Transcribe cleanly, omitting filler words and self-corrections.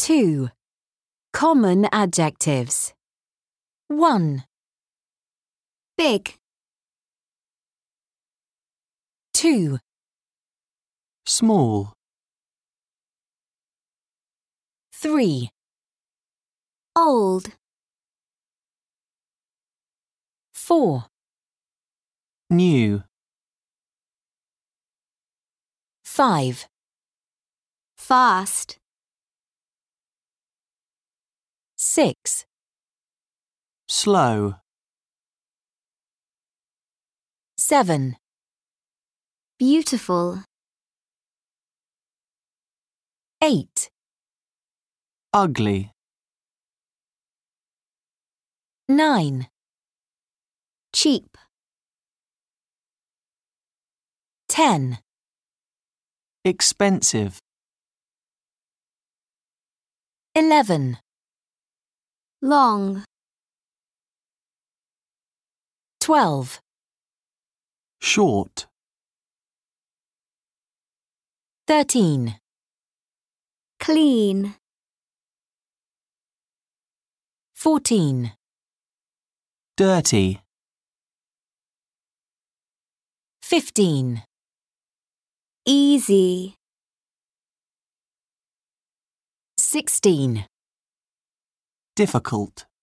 2. Common adjectives. 1, big, 2, small, 3, old, 4, new, 5, fast, 6, slow, 7, beautiful, 8, ugly, 9, cheap, 10, expensive, 11, long, 12, short, 13, clean, 14, dirty, 15, easy, 16, difficult.